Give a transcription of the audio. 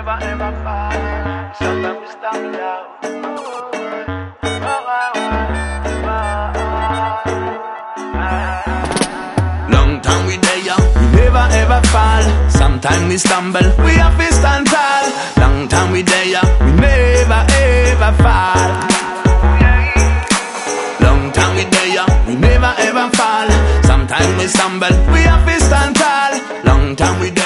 never ever fall. Sometimes we stand out. Long time we there, we never ever fall. Sometimes we stumble, we have to stand tall. Long time we there, we never ever fall. Long time we there, we never ever fall. Sometimes we stumble, we have to stand tall. Long time we there.